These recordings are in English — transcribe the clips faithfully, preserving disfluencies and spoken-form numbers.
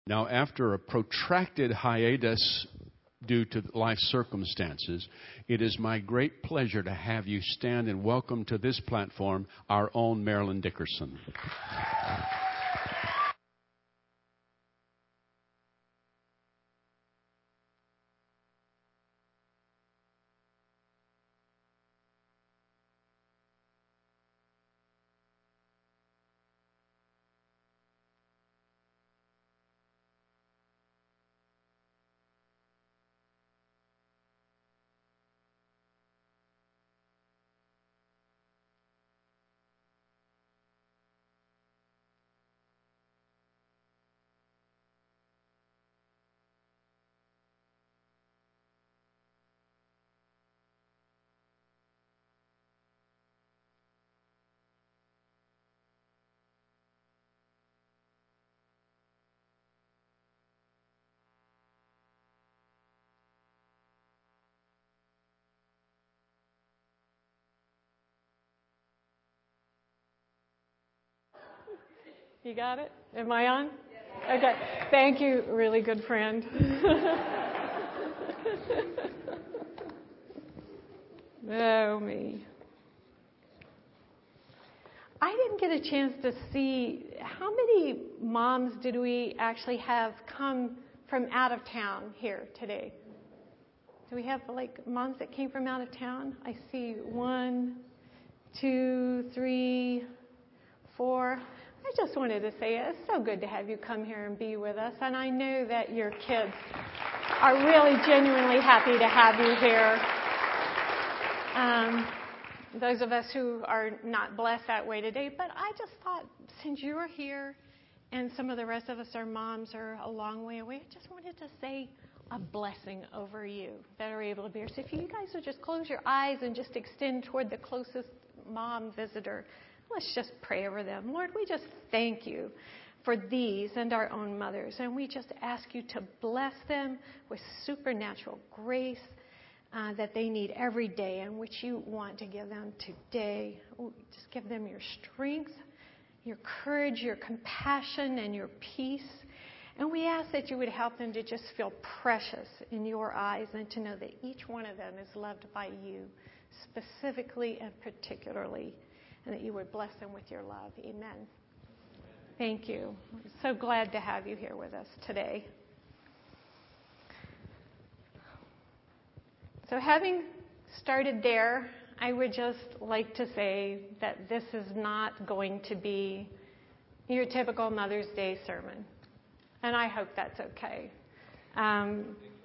Now, after a protracted hiatus due to life circumstances, it is my great pleasure to have you stand and welcome to this platform our own Marilyn Dickerson. You got it? Am I on? Okay. Thank you, really good friend. Oh, me. I didn't get a chance to see how many moms did we actually have come from out of town here today? Do we have like moms that came from out of town? I see one, two, three, four. I just wanted to say it's so good to have you come here and be with us. And I know that your kids are really genuinely happy to have you here. Um, those of us who are not blessed that way today, but I just thought since you're here and some of the rest of us, our moms, are a long way away, I just wanted to say a blessing over you that are able to be here. So if you guys would just close your eyes and just extend toward the closest mom visitor. Let's just pray over them. Lord, we just thank you for these and our own mothers. And we just ask you to bless them with supernatural grace uh, that they need every day and which you want to give them today. Just give them your strength, your courage, your compassion, and your peace. And we ask that you would help them to just feel precious in your eyes and to know that each one of them is loved by you specifically and particularly, and that you would bless them with your love. Amen. Thank you. I'm so glad to have you here with us today. So having started there, I would just like to say that this is not going to be your typical Mother's Day sermon. And I hope that's okay. Um,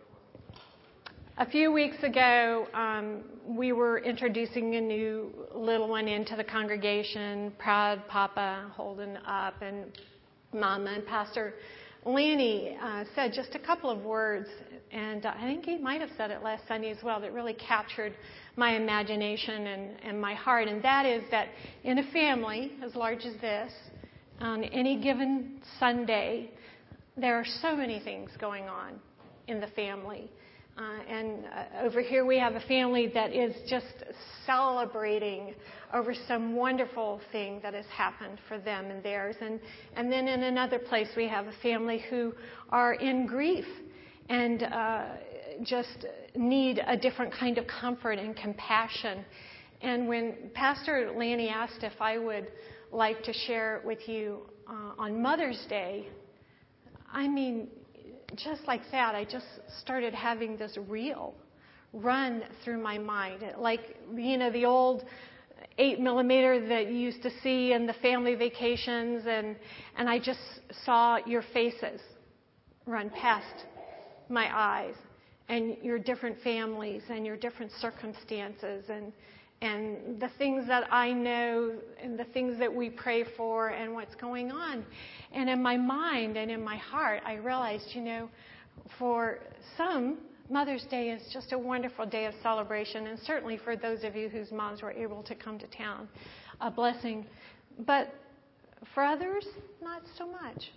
A few weeks ago, um, we were introducing a new little one into the congregation, proud Papa holding up, and Mama, and Pastor Lanny uh, said just a couple of words, and uh, I think he might have said it last Sunday as well, that really captured my imagination and, and my heart, and that is that in a family as large as this, on any given Sunday, there are so many things going on in the family. Uh, and uh, over here we have a family that is just celebrating over some wonderful thing that has happened for them and theirs. And, and then in another place we have a family who are in grief and uh, just need a different kind of comfort and compassion. And when Pastor Lanny asked if I would like to share with you uh, on Mother's Day, I mean, just like that, I just started having this reel run through my mind. Like, you know, the old eight millimeter that you used to see in the family vacations, and, and I just saw your faces run past my eyes, and your different families and your different circumstances, and and the things that I know and the things that we pray for and what's going on. And in my mind and in my heart, I realized, you know, for some, Mother's Day is just a wonderful day of celebration, and certainly for those of you whose moms were able to come to town, a blessing. But for others, not so much.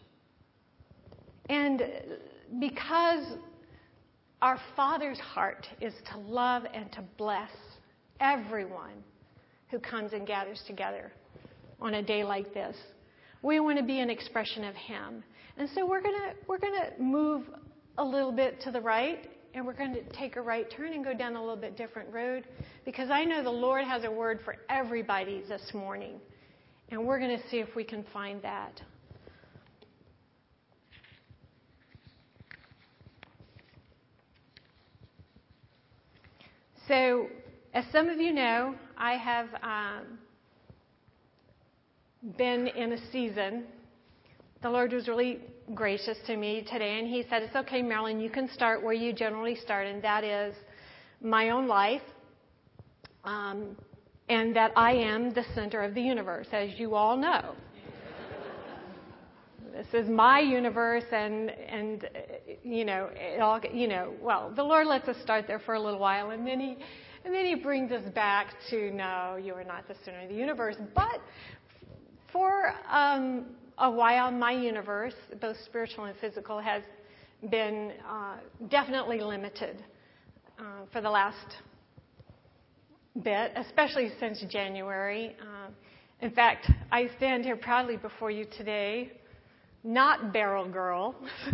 And because our Father's heart is to love and to bless everyone who comes and gathers together on a day like this, We want to be an expression of Him. And so we're gonna we're gonna move a little bit to the right, and we're going to take a right turn and go down a little bit different road, because I know the Lord has a word for everybody this morning, and we're going to see if we can find that. So, as some of you know, I have um, been in a season. The Lord was really gracious to me today, and He said, it's okay, Marilyn, you can start where you generally start, and that is my own life, um, and that I am the center of the universe, as you all know. This is my universe, and, and you know, it all, you know, well, the Lord lets us start there for a little while, and then He, and then He brings us back to, no, you are not the center of the universe. But for um, a while, my universe, both spiritual and physical, has been uh, definitely limited uh, for the last bit, especially since January. Uh, in fact, I stand here proudly before you today, not Barrel Girl.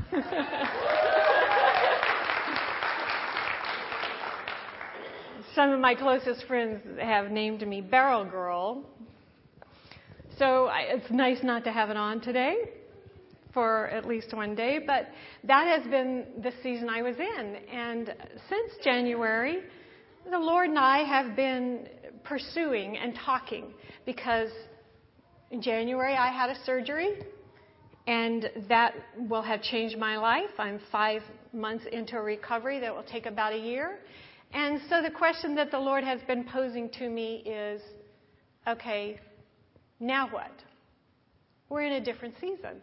Some of my closest friends have named me Barrel Girl. So I, it's nice not to have it on today for at least one day, but that has been the season I was in. And since January, the Lord and I have been pursuing and talking, because in January I had a surgery, and that will have changed my life. I'm five months into a recovery that will take about a year. And so the question that the Lord has been posing to me is, okay, now what? We're in a different season.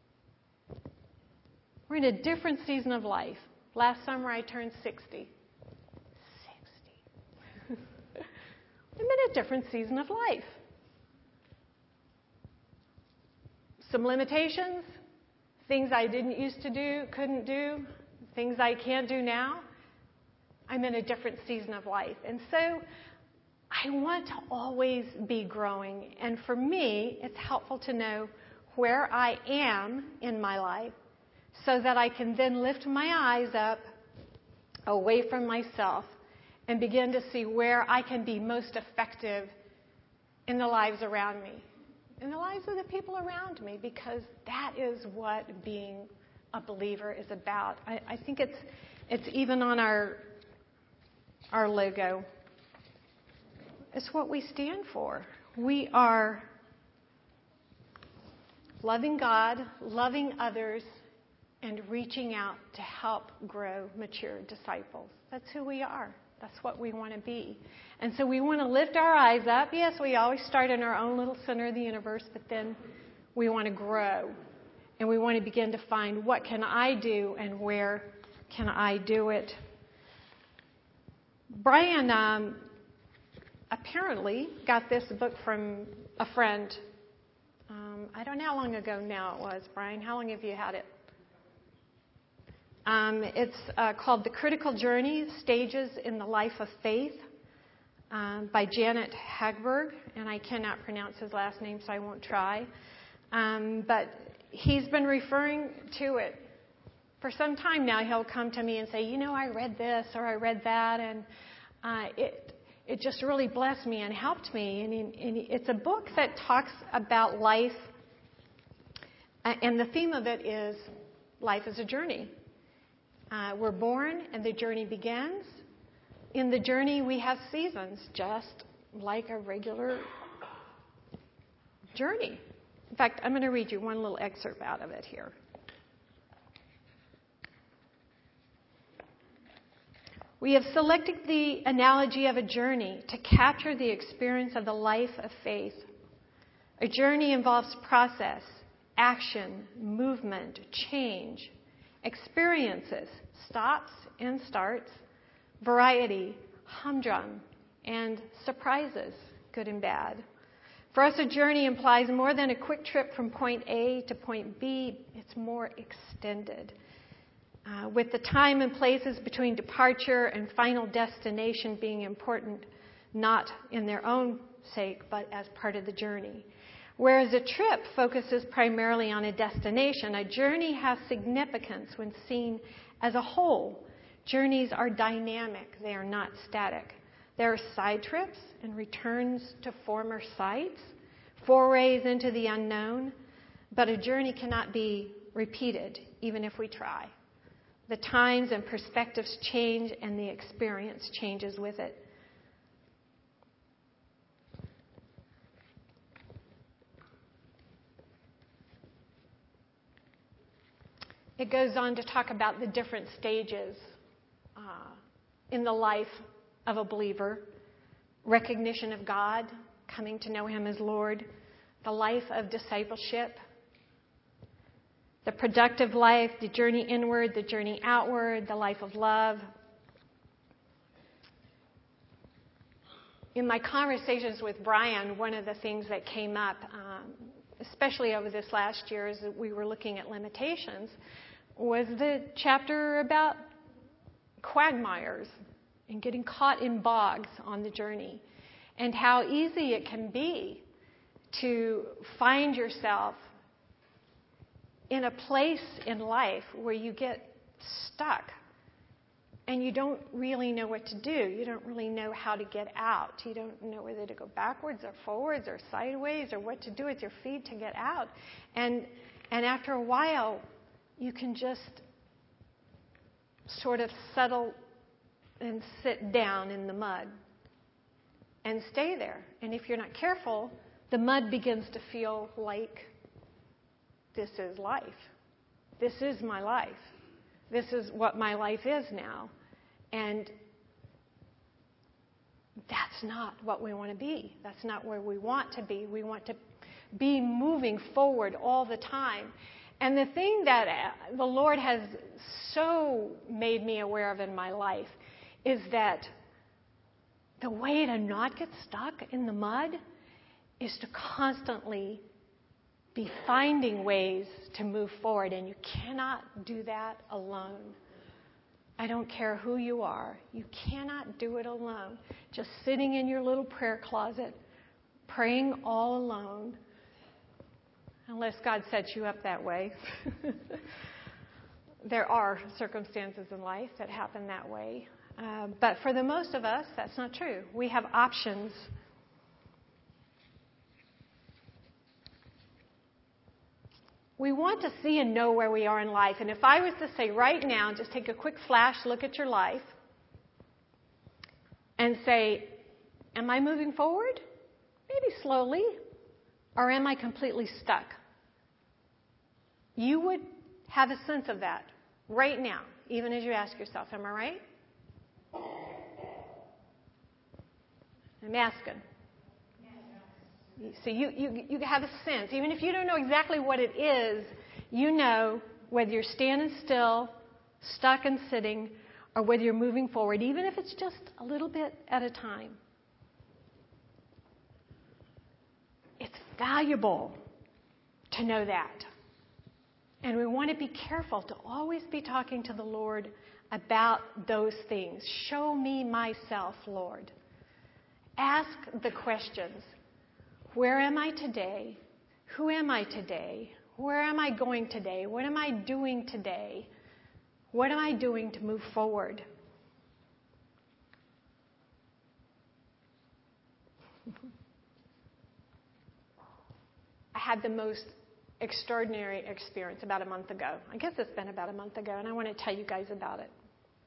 We're in a different season of life. Last summer I turned sixty. sixty. I'm in a different season of life. Some limitations, things I didn't used to do, couldn't do, things I can't do now. I'm in a different season of life. And so I want to always be growing. And for me, it's helpful to know where I am in my life, so that I can then lift my eyes up away from myself and begin to see where I can be most effective in the lives around me, in the lives of the people around me, because that is what being a believer is about. I, I think it's it's even on our our logo. It's what we stand for. We are loving God, loving others, and reaching out to help grow mature disciples. That's who we are. That's what we want to be. And so we want to lift our eyes up. Yes, we always start in our own little center of the universe, but then we want to grow. And we want to begin to find, what can I do and where can I do it? Brian um, apparently got this book from a friend. Um, I don't know how long ago now it was. Brian, how long have you had it? Um, it's uh, called The Critical Journey, Stages in the Life of Faith, um, by Janet Hagberg, and I cannot pronounce his last name, so I won't try. Um, but he's been referring to it for some time now. He'll come to me and say, you know, I read this or I read that, and uh, it it just really blessed me and helped me. And, he, and he, it's a book that talks about life, uh, and the theme of it is life is a journey. Uh, we're born and the journey begins. In the journey we have seasons, just like a regular journey. In fact, I'm going to read you one little excerpt out of it here. We have selected the analogy of a journey to capture the experience of the life of faith. A journey involves process, action, movement, change, experiences, stops and starts, variety, humdrum, and surprises, good and bad. For us, a journey implies more than a quick trip from point A to point B. It's more extended, uh, with the time and places between departure and final destination being important, not in their own sake, but as part of the journey. Whereas a trip focuses primarily on a destination, a journey has significance when seen as a whole. Journeys are dynamic. They are not static. There are side trips and returns to former sites, forays into the unknown, but a journey cannot be repeated, even if we try. The times and perspectives change, and the experience changes with it. It goes on to talk about the different stages uh, in the life of a believer. Recognition of God, coming to know Him as Lord. The life of discipleship. The productive life, the journey inward, the journey outward, the life of love. In my conversations with Brian, one of the things that came up, um, especially over this last year as we were looking at limitations, was the chapter about quagmires and getting caught in bogs on the journey, and how easy it can be to find yourself in a place in life where you get stuck and you don't really know what to do. You don't really know how to get out. You don't know whether to go backwards or forwards or sideways or what to do with your feet to get out. And and after a while, you can just sort of settle and sit down in the mud and stay there. And if you're not careful, the mud begins to feel like this is life. This is my life. This is what my life is now. And that's not what we want to be. That's not where we want to be. We want to be moving forward all the time. And the thing that the Lord has so made me aware of in my life is that the way to not get stuck in the mud is to constantly be finding ways to move forward. And you cannot do that alone. I don't care who you are. You cannot do it alone. Just sitting in your little prayer closet, praying all alone, unless God sets you up that way. There are circumstances in life that happen that way. Uh, but for the most of us, that's not true. We have options. We want to see and know where we are in life. And if I was to say right now, just take a quick flash look at your life and say, am I moving forward? Maybe slowly. Or am I completely stuck? You would have a sense of that right now, even as you ask yourself, am I right? I'm asking. So you, you, you have a sense. Even if you don't know exactly what it is, you know whether you're standing still, stuck and sitting, or whether you're moving forward, even if it's just a little bit at a time. It's valuable to know that. And we want to be careful to always be talking to the Lord about those things. Show me myself, Lord. Ask the questions. Where am I today? Who am I today? Where am I going today? What am I doing today? What am I doing to move forward? I had the most extraordinary experience about a month ago. I guess it's been about a month ago, and I want to tell you guys about it.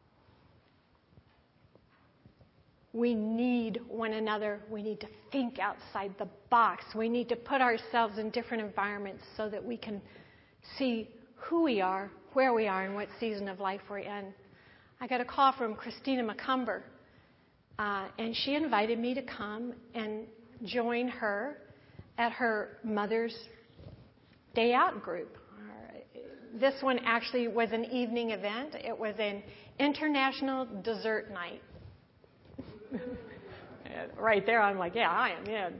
We need one another. We need to think outside the box. We need to put ourselves in different environments so that we can see who we are, where we are, and what season of life we're in. I got a call from Christina McCumber, uh, and she invited me to come and join her at her mother's day out group. This one actually was an evening event. It was an international dessert night. Right there, I'm like, yeah, I am in.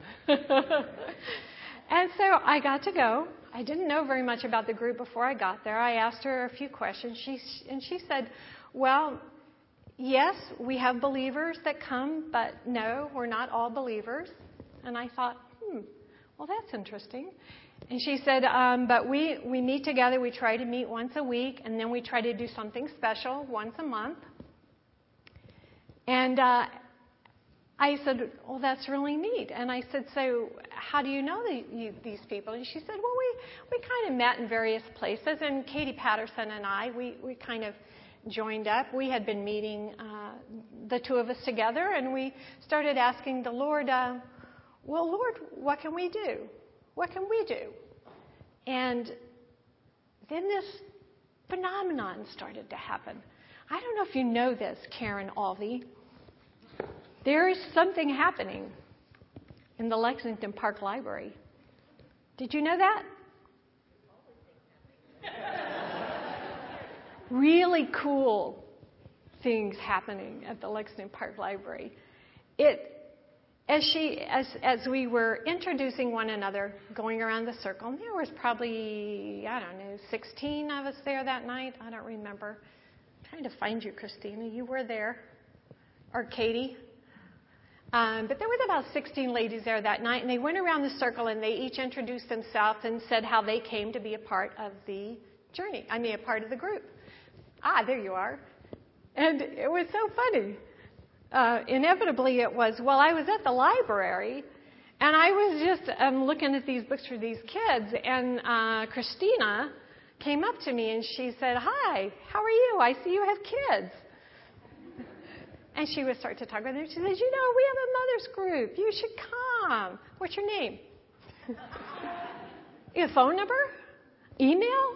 And so I got to go. I didn't know very much about the group before I got there. I asked her a few questions. She, and she said, well, yes, we have believers that come, but no, we're not all believers. And I thought, hmm, well, that's interesting. And she said, um, but we, we meet together. We try to meet once a week, and then we try to do something special once a month. And uh, I said, well, that's really neat. And I said, so how do you know the, you, these people? And she said, well, we, we kind of met in various places. And Katie Patterson and I, we, we kind of joined up. We had been meeting, uh, the two of us together, and we started asking the Lord, uh, well, Lord, what can we do? What can we do? And then this phenomenon started to happen. I don't know if you know this, Karen Alvey. There is something happening in the Lexington Park Library. Did you know that? Really cool things happening at the Lexington Park Library. It, as she, as as we were introducing one another, going around the circle, and there was probably, I don't know, sixteen of us there that night. I don't remember. I'm trying to find you, Christina. You were there, or Katie. Um, but there was about sixteen ladies there that night, and they went around the circle, and they each introduced themselves and said how they came to be a part of the journey. I mean, a part of the group. Ah, there you are. And it was so funny. Uh, inevitably, it was, well, I was at the library, and I was just um, looking at these books for these kids, and uh, Christina came up to me, and she said, hi, how are you? I see you have kids. And she would start to talk with them. She says, you know, we have a mother's group. You should come. What's your name? Your phone number? Email?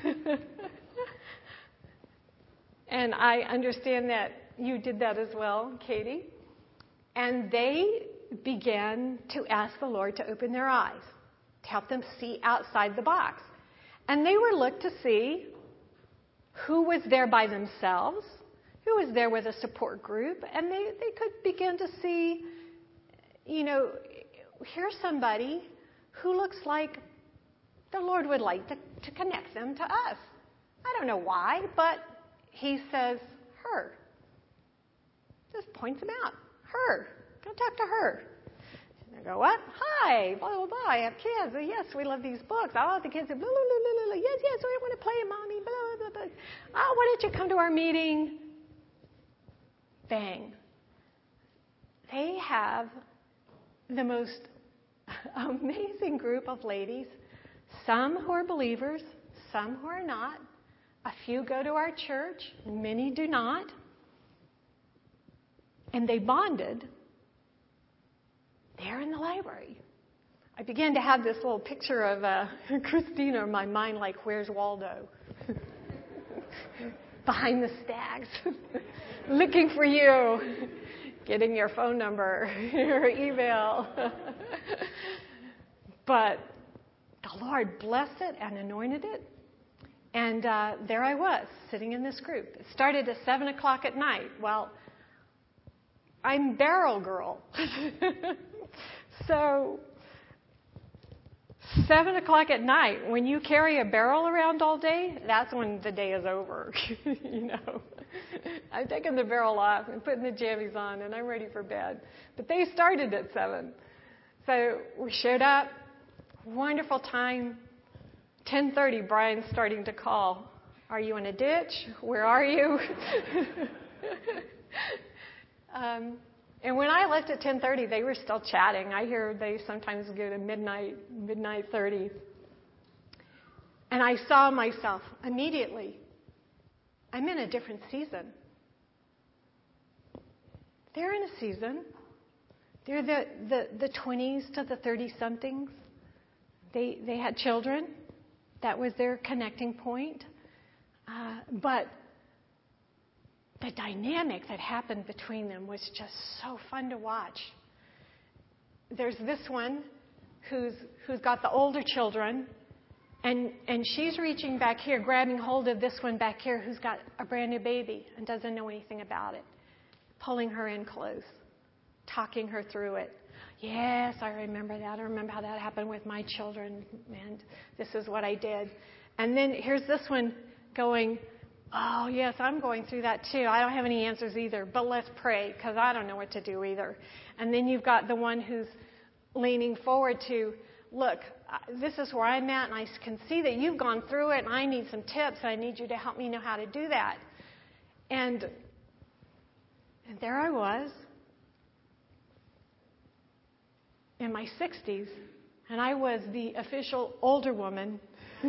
And I understand that you did that as well, Katie. And they began to ask the Lord to open their eyes, to help them see outside the box. And they were looked to see who was there by themselves, who was there with a support group, and they, they could begin to see, you know, here's somebody who looks like the Lord would like to, to connect them to us. I don't know why, but he says, her. Just points them out. Her. Go talk to her. And they go, what? Hi, blah, blah, blah. I have kids. Oh, yes, we love these books. I love the kids. Blah, blah, blah, blah, blah. Yes, yes, we want to play, Mommy. Blah, blah, blah. Oh, why don't you come to our meeting? Bang. They have the most amazing group of ladies, some who are believers, some who are not. A few go to our church, many do not. And they bonded there in the library. I began to have this little picture of uh, Christina in my mind, like, where's Waldo? Behind the stacks. Looking for you, getting your phone number, your email. But the Lord blessed it and anointed it. And uh, there I was, sitting in this group. It started at seven o'clock at night. Well, I'm barrel girl. So seven o'clock at night, when you carry a barrel around all day, that's when the day is over. You know, I'm taking the barrel off and putting the jammies on, and I'm ready for bed. But they started at seven. So we showed up. Wonderful time. ten thirty, Brian's starting to call. Are you in a ditch? Where are you? um, and when I left at ten thirty, they were still chatting. I hear they sometimes go to midnight, midnight thirty. And I saw myself immediately. I'm in a different season. They're in a season. They're the, the, the twenties to the thirty-somethings. They, they had children. That was their connecting point. Uh, but the dynamic that happened between them was just so fun to watch. There's this one who's who's got the older children, and, and she's reaching back here, grabbing hold of this one back here who's got a brand new baby and doesn't know anything about it, pulling her in close, talking her through it. Yes, I remember that. I remember how that happened with my children, and this is what I did. And then here's this one going, oh, yes, I'm going through that too. I don't have any answers either, but let's pray because I don't know what to do either. And then you've got the one who's leaning forward to, look, this is where I'm at, and I can see that you've gone through it, and I need some tips, and I need you to help me know how to do that. And, and there I was in my sixties, and I was the official older woman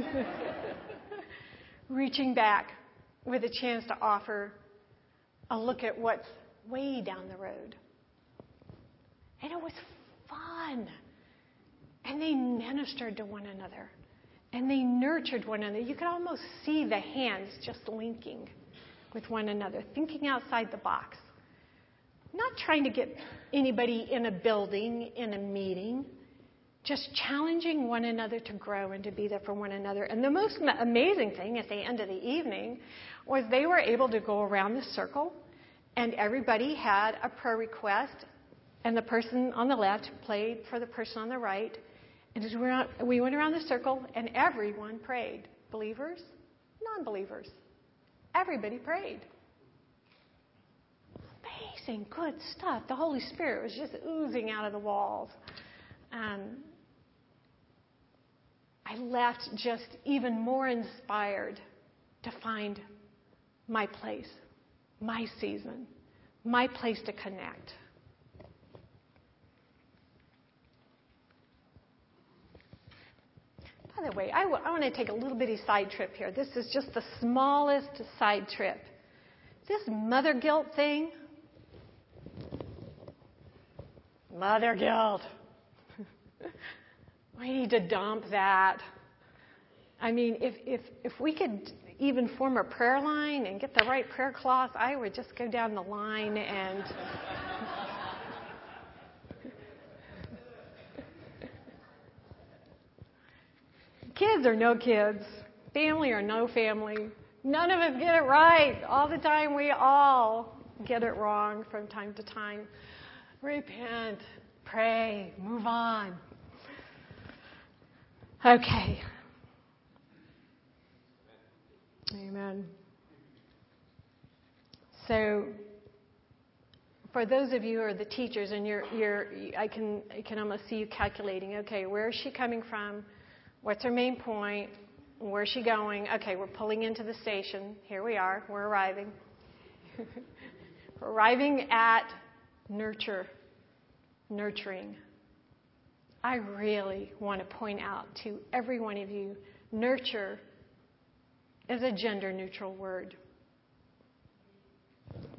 reaching back with a chance to offer a look at what's way down the road. And it was fun. And they ministered to one another. And they nurtured one another. You could almost see the hands just linking with one another, thinking outside the box. Not trying to get anybody in a building, in a meeting, just challenging one another to grow and to be there for one another. And the most amazing thing at the end of the evening was they were able to go around the circle, and everybody had a prayer request, and the person on the left played for the person on the right. And as we went around the circle, and everyone prayed. Believers, non-believers. Everybody prayed. Amazing, good stuff. The Holy Spirit was just oozing out of the walls. Um, I left just even more inspired to find my place, my season, my place to connect. By the way, I, w- I want to take a little bitty side trip here. This is just the smallest side trip. This mother guilt thing, mother guilt. We need to dump that. I mean, if, if, if we could even form a prayer line and get the right prayer cloth, I would just go down the line and... Kids or no kids, family or no family, none of us get it right. All the time, we all get it wrong from time to time. Repent, pray, move on. Okay. Amen. So, for those of you who are the teachers, and you're, you're, I can, I can almost see you calculating. Okay, where is she coming from? What's her main point? Where's she going? Okay, we're pulling into the station. Here we are. We're arriving. We're arriving at nurture, nurturing. I really want to point out to every one of you, nurture is a gender-neutral word. It's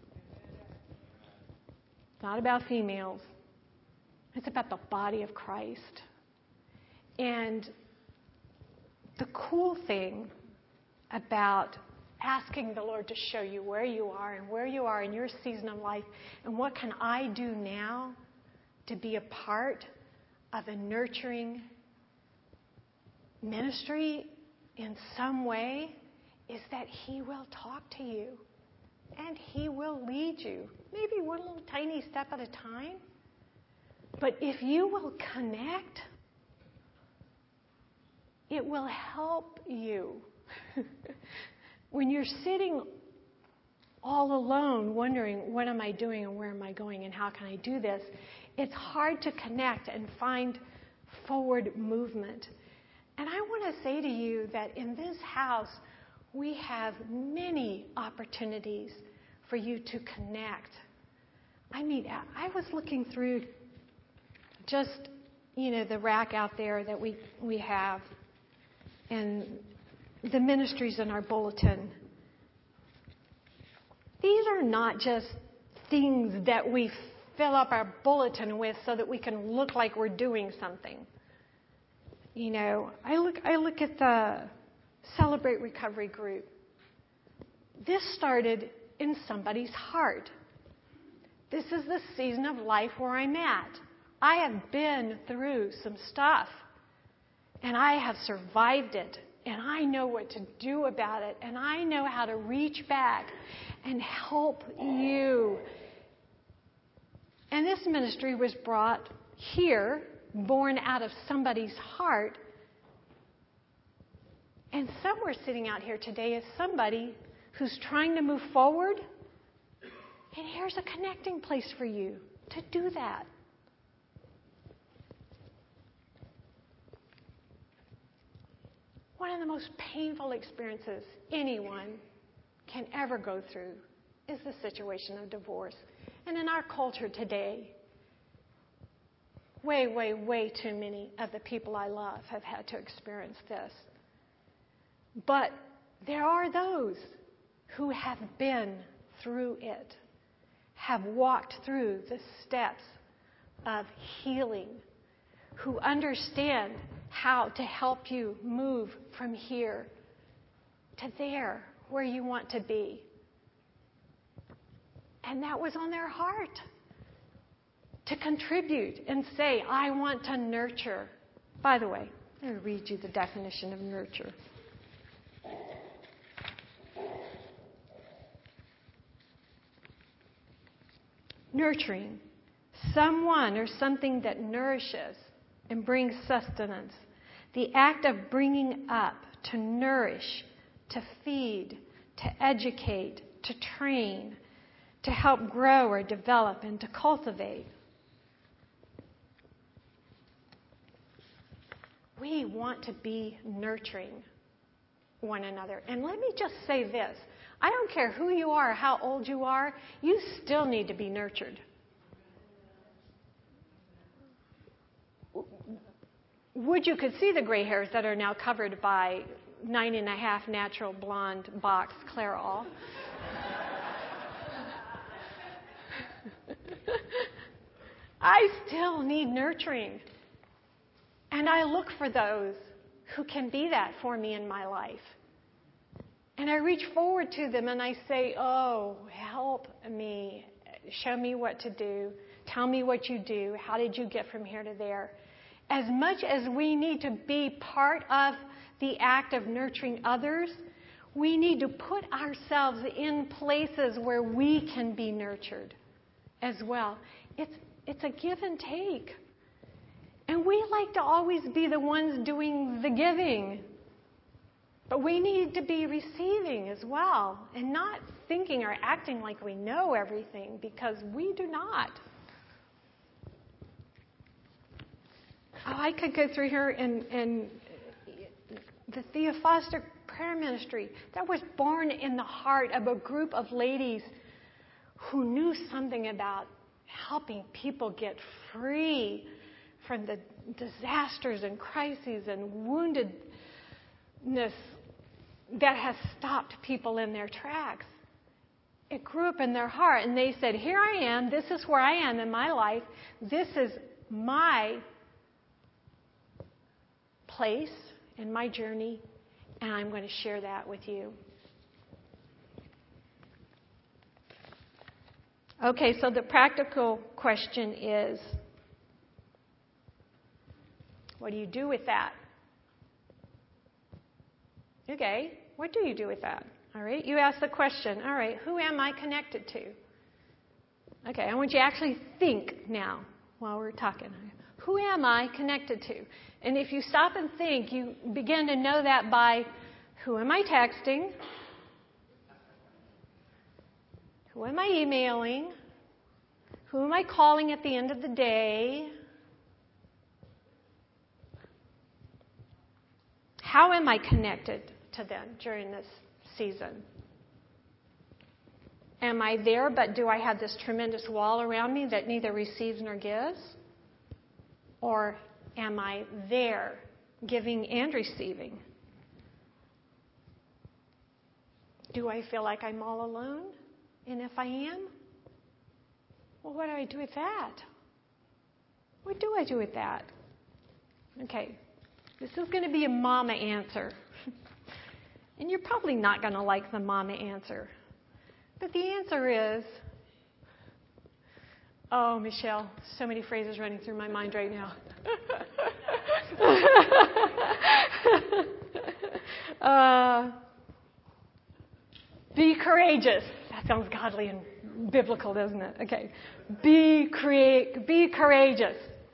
not about females. It's about the body of Christ. And the cool thing about asking the Lord to show you where you are and where you are in your season of life and what can I do now to be a part of a nurturing ministry in some way is that He will talk to you and He will lead you. Maybe one little tiny step at a time. But if you will connect, it will help you. When you're sitting all alone wondering, what am I doing and where am I going and how can I do this? It's hard to connect and find forward movement. And I want to say to you that in this house, we have many opportunities for you to connect. I mean, I was looking through just, you know, the rack out there that we, we have and the ministries in our bulletin. These are not just things that we fill up our bulletin with so that we can look like we're doing something. You know, I look I look at the Celebrate Recovery group. This started in somebody's heart. This is the season of life where I'm at. I have been through some stuff, and I have survived it, and I know what to do about it, and I know how to reach back and help you. And this ministry was brought here, born out of somebody's heart. And somewhere sitting out here today is somebody who's trying to move forward. And here's a connecting place for you to do that. One of the most painful experiences anyone can ever go through is the situation of divorce. And in our culture today, way, way, way too many of the people I love have had to experience this. But there are those who have been through it, have walked through the steps of healing, who understand how to help you move from here to there where you want to be. And that was on their heart, to contribute and say, I want to nurture. By the way, let me read you the definition of nurture. Nurturing, someone or something that nourishes and brings sustenance. The act of bringing up, to nourish, to feed, to educate, to train, to help grow or develop, and to cultivate. We want to be nurturing one another. And let me just say this. I don't care who you are, how old you are, you still need to be nurtured. Would you could see the gray hairs that are now covered by nine and a half natural blonde box Clairol. I still need nurturing. And I look for those who can be that for me in my life. And I reach forward to them and I say, oh, help me. Show me what to do. Tell me what you do. How did you get from here to there? As much as we need to be part of the act of nurturing others, we need to put ourselves in places where we can be nurtured as well. It's, it's a give and take. And we like to always be the ones doing the giving. But we need to be receiving as well, and not thinking or acting like we know everything, because we do not. Oh, I could go through here and, and the Thea Foster Prayer Ministry that was born in the heart of a group of ladies who knew something about helping people get free from the disasters and crises and woundedness that has stopped people in their tracks. It grew up in their heart, and they said, here I am, this is where I am in my life, this is my place in my journey, and I'm going to share that with you. Okay, so the practical question is, what do you do with that? Okay, what do you do with that? All right, you ask the question, all right, who am I connected to? Okay, I want you to actually think now while we're talking. Who am I connected to? And if you stop and think, you begin to know that by who am I texting? Who am I emailing? Who am I calling at the end of the day? How am I connected to them during this season? Am I there, but do I have this tremendous wall around me that neither receives nor gives? Or am I there, giving and receiving? Do I feel like I'm all alone? And if I am, well, what do I do with that? What do I do with that? Okay. This is going to be a mama answer. And you're probably not going to like the mama answer. But the answer is, oh, Michelle, so many phrases running through my mind right now. uh, be courageous. That sounds godly and biblical, doesn't it? Okay. Be, crea- be courageous.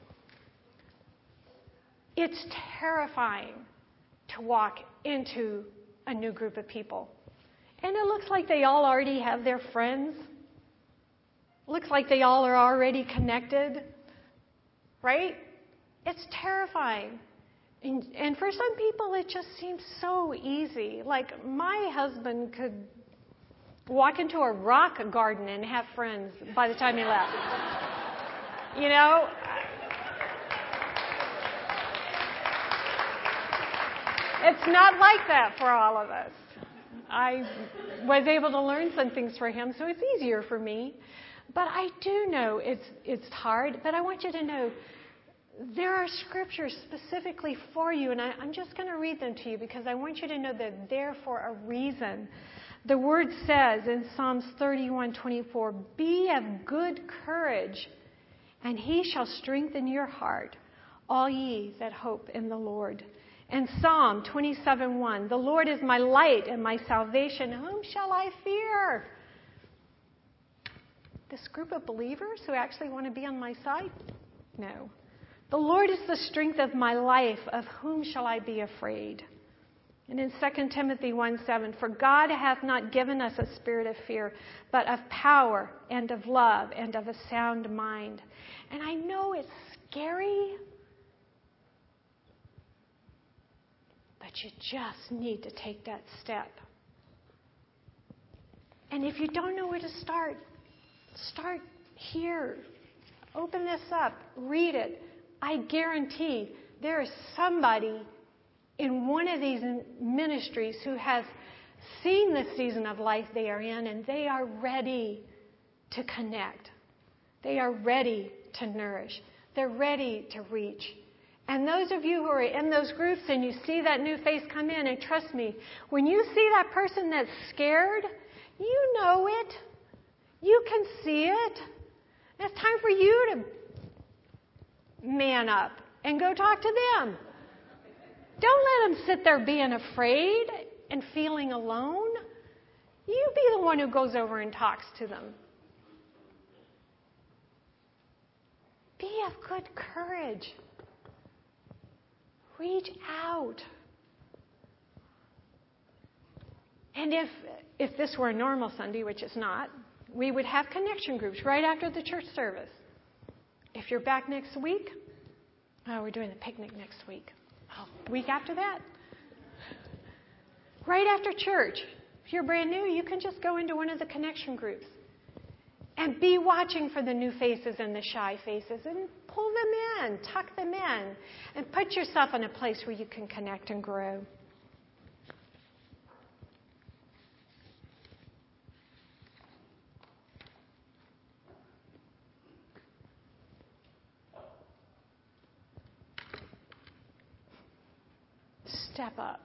It's terrifying to walk into a new group of people. And it looks like they all already have their friends. Looks like they all are already connected. Right? It's terrifying. And, and for some people, it just seems so easy. Like my husband could walk into a rock garden and have friends by the time he left. You know? It's not like that for all of us. I was able to learn some things for him, so it's easier for me. But I do know it's it's hard. But I want you to know there are scriptures specifically for you, and I, I'm just going to read them to you because I want you to know they're there for a reason. The Word says in Psalms thirty-one twenty-four, "Be of good courage, and He shall strengthen your heart, all ye that hope in the Lord." And Psalm twenty-seven one, "The Lord is my light and my salvation. Whom shall I fear?" This group of believers who actually want to be on my side? No. "The Lord is the strength of my life. Of whom shall I be afraid?" And in Second Timothy one seven, "For God hath not given us a spirit of fear, but of power and of love and of a sound mind." And I know it's scary, but you just need to take that step. And if you don't know where to start, start here. Open this up. Read it. I guarantee there is somebody in one of these ministries who has seen the season of life they are in, and they are ready to connect. They are ready to nourish. They're ready to reach. And those of you who are in those groups and you see that new face come in, and trust me, when you see that person that's scared, you know it. You can see it. It's time for you to man up and go talk to them. Don't let them sit there being afraid and feeling alone. You be the one who goes over and talks to them. Be of good courage. Reach out. And if if this were a normal Sunday, which it's not, we would have connection groups right after the church service. If you're back next week, oh, we're doing the picnic next week. Oh, week after that. Right after church. If you're brand new, you can just go into one of the connection groups and be watching for the new faces and the shy faces and pull them in, tuck them in, and put yourself in a place where you can connect and grow. Step up.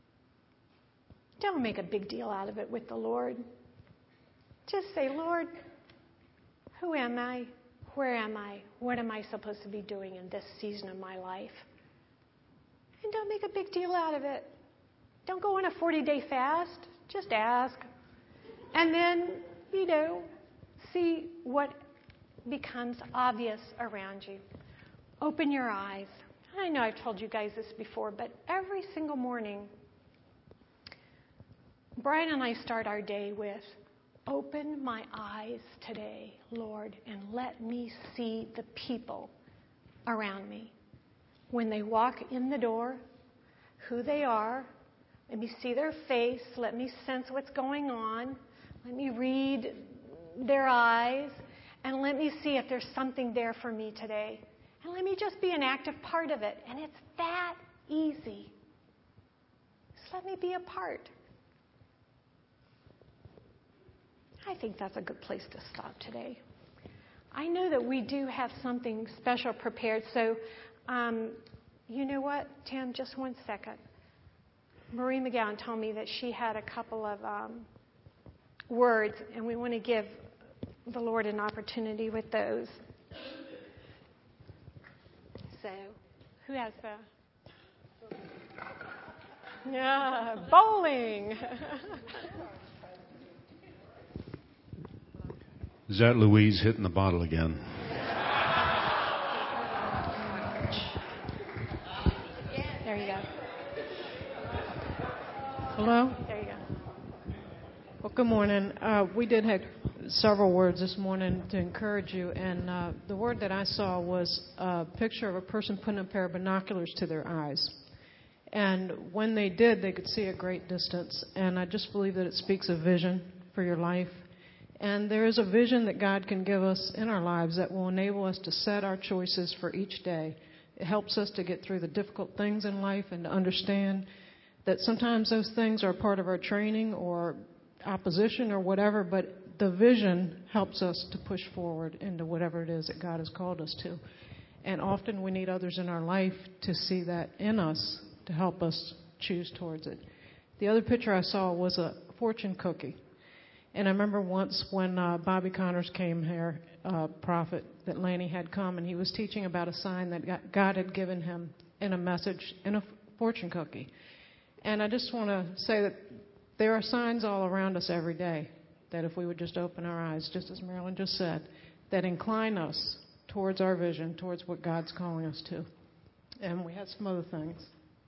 Don't make a big deal out of it with the Lord. Just say, "Lord, who am I? Where am I? What am I supposed to be doing in this season of my life?" And don't make a big deal out of it. Don't go on a forty-day fast. Just ask. And then, you know, see what becomes obvious around you. Open your eyes. I know I've told you guys this before, but every single morning, Brian and I start our day with, "Open my eyes today, Lord, and let me see the people around me. When they walk in the door, who they are. Let me see their face. Let me sense what's going on. Let me read their eyes. And let me see if there's something there for me today. And let me just be an active part of it." And it's that easy. Just let me be a part. I think that's a good place to stop today. I know that we do have something special prepared, so um, you know what, Tim, just one second. Marie McGowan told me that she had a couple of um, words, and we want to give the Lord an opportunity with those. So, who has the... Yeah, bowling. Is that Louise hitting the bottle again? There you go. Hello? There you go. Well, good morning. Uh, we did have several words this morning to encourage you, and uh, the word that I saw was a picture of a person putting a pair of binoculars to their eyes. And when they did, they could see a great distance. And I just believe that it speaks of vision for your life. And there is a vision that God can give us in our lives that will enable us to set our choices for each day. It helps us to get through the difficult things in life and to understand that sometimes those things are part of our training or opposition or whatever, but the vision helps us to push forward into whatever it is that God has called us to. And often we need others in our life to see that in us to help us choose towards it. The other picture I saw was a fortune cookie. And I remember once when uh, Bobby Connors came here, uh, prophet, that Lanny had come, and he was teaching about a sign that God had given him in a message in a fortune cookie. And I just want to say that there are signs all around us every day that if we would just open our eyes, just as Marilyn just said, that incline us towards our vision, towards what God's calling us to. And we had some other things.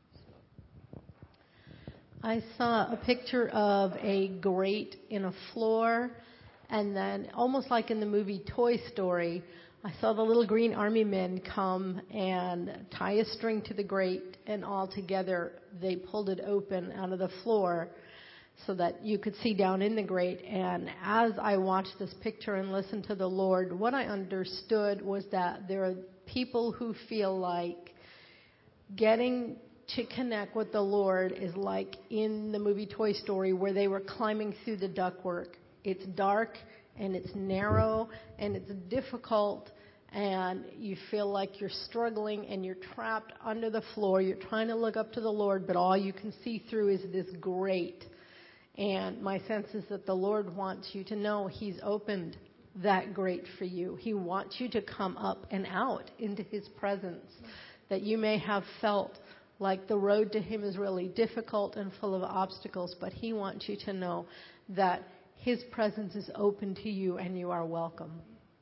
I saw a picture of a grate in a floor, and then almost like in the movie Toy Story, I saw the little green army men come and tie a string to the grate, and all together they pulled it open out of the floor so that you could see down in the grate. And as I watched this picture and listened to the Lord, what I understood was that there are people who feel like getting to connect with the Lord is like in the movie Toy Story, where they were climbing through the ductwork. It's dark and it's narrow and it's difficult, and you feel like you're struggling and you're trapped under the floor. You're trying to look up to the Lord, but all you can see through is this grate. And my sense is that the Lord wants you to know He's opened that grate for you. He wants you to come up and out into His presence, that you may have felt like the road to Him is really difficult and full of obstacles, but He wants you to know that His presence is open to you and you are welcome.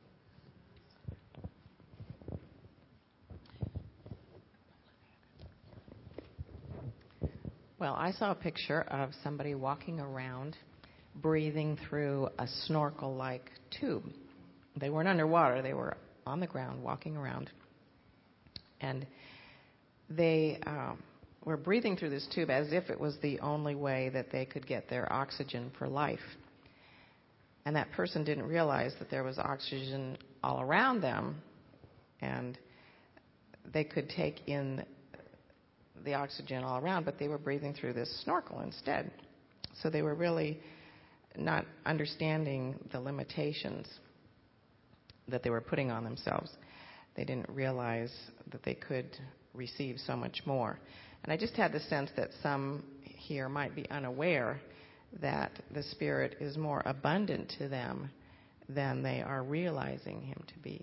Well, I saw a picture of somebody walking around breathing through a snorkel-like tube. They weren't underwater. They were on the ground walking around. And they uh, were breathing through this tube as if it was the only way that they could get their oxygen for life. And that person didn't realize that there was oxygen all around them, and they could take in the oxygen all around, but they were breathing through this snorkel instead. So they were really not understanding the limitations that they were putting on themselves. They didn't realize that they could receive so much more. And I just had the sense that some here might be unaware that the Spirit is more abundant to them than they are realizing Him to be.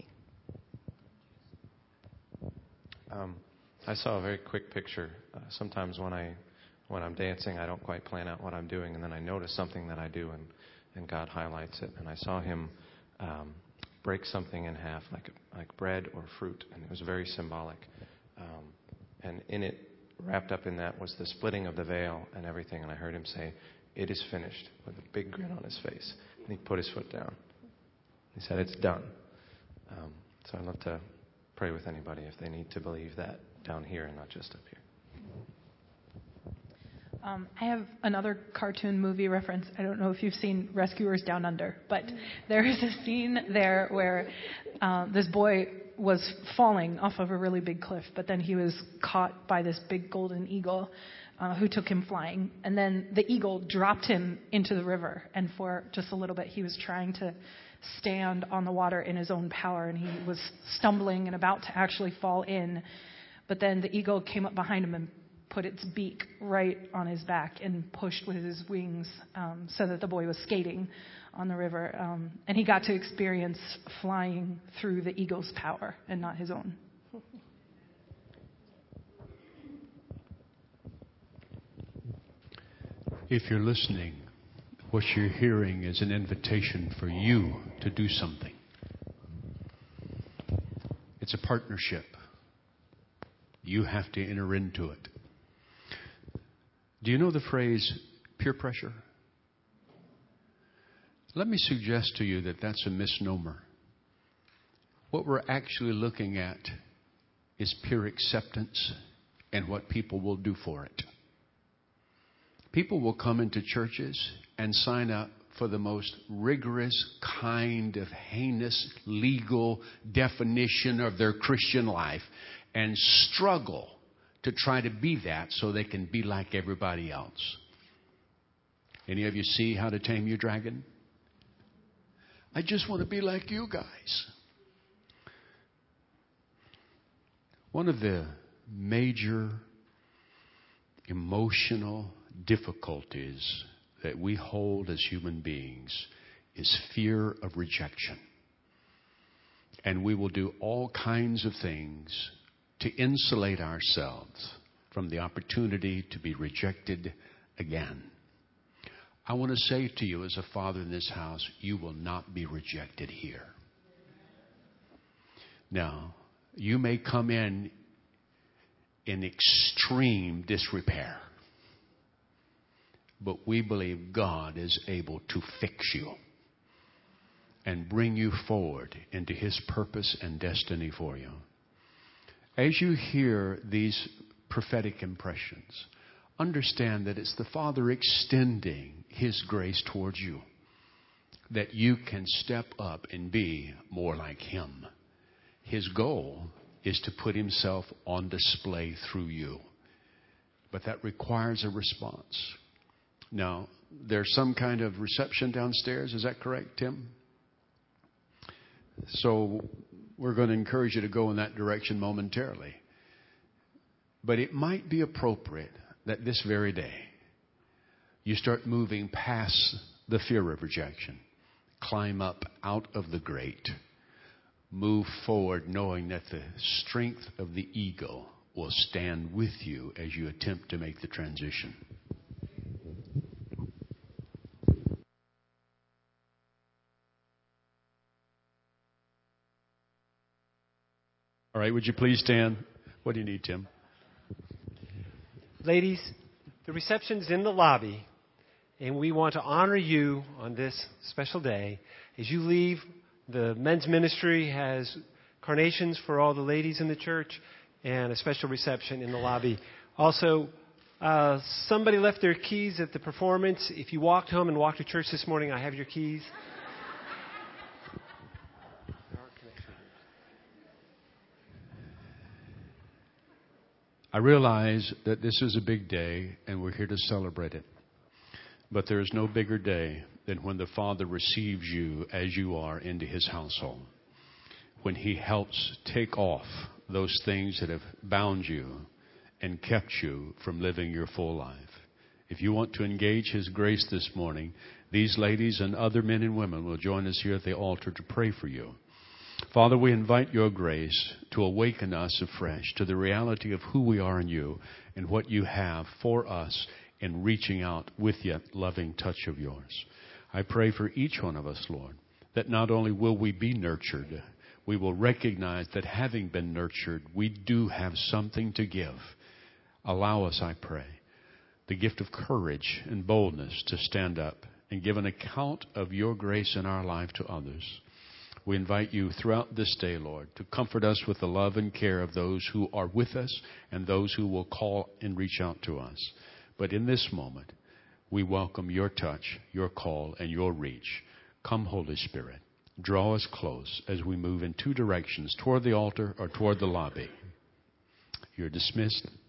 Um, I saw a very quick picture. Uh, sometimes when I, when I'm dancing, I don't quite plan out what I'm doing, and then I notice something that I do, and, and God highlights it. And I saw Him um, break something in half, like like bread or fruit, and it was very symbolic. Um, and in it, wrapped up in that, was the splitting of the veil and everything. And I heard Him say, "It is finished," with a big grin on His face. And He put His foot down. He said, "It's done." Um, so I'd love to pray with anybody if they need to believe that down here and not just up here. Um, I have another cartoon movie reference. I don't know if you've seen Rescuers Down Under, but there is a scene there where uh, this boy was falling off of a really big cliff, but then he was caught by this big golden eagle uh, who took him flying. And then the eagle dropped him into the river, and for just a little bit he was trying to stand on the water in his own power, and he was stumbling and about to actually fall in. But then the eagle came up behind him and put its beak right on his back and pushed with his wings um, so that the boy was skating on the river. Um, and he got to experience flying through the eagle's power and not his own. If you're listening, what you're hearing is an invitation for you to do something. It's a partnership. You have to enter into it. Do you know the phrase peer pressure? Let me suggest to you that that's a misnomer. What we're actually looking at is peer acceptance and what people will do for it. People will come into churches and sign up for the most rigorous kind of heinous legal definition of their Christian life and struggle to try to be that so they can be like everybody else. Any of you see How to Tame Your Dragon? I just want to be like you guys. One of the major emotional difficulties that we hold as human beings is fear of rejection. And we will do all kinds of things to insulate ourselves from the opportunity to be rejected again. I want to say to you as a father in this house, you will not be rejected here. Now, you may come in in extreme disrepair, but we believe God is able to fix you and bring you forward into His purpose and destiny for you. As you hear these prophetic impressions, understand that it's the Father extending His grace towards you, that you can step up and be more like Him. His goal is to put Himself on display through you. But that requires a response. Now, there's some kind of reception downstairs. Is that correct, Tim? So we're going to encourage you to go in that direction momentarily. But it might be appropriate that this very day you start moving past the fear of rejection. Climb up out of the grate. Move forward knowing that the strength of the eagle will stand with you as you attempt to make the transition. All right, would you please stand? What do you need, Tim? Ladies, the reception's in the lobby, and we want to honor you on this special day. As you leave, the men's ministry has carnations for all the ladies in the church and a special reception in the lobby. Also, uh, somebody left their keys at the performance. If you walked home and walked to church this morning, I have your keys. I realize that this is a big day and we're here to celebrate it. But there is no bigger day than when the Father receives you as you are into His household. When He helps take off those things that have bound you and kept you from living your full life. If you want to engage His grace this morning, these ladies and other men and women will join us here at the altar to pray for you. Father, we invite your grace to awaken us afresh to the reality of who we are in you and what you have for us in reaching out with yet loving touch of yours. I pray for each one of us, Lord, that not only will we be nurtured, we will recognize that having been nurtured, we do have something to give. Allow us, I pray, the gift of courage and boldness to stand up and give an account of your grace in our life to others. We invite you throughout this day, Lord, to comfort us with the love and care of those who are with us and those who will call and reach out to us. But in this moment, we welcome your touch, your call, and your reach. Come, Holy Spirit, draw us close as we move in two directions, toward the altar or toward the lobby. You're dismissed.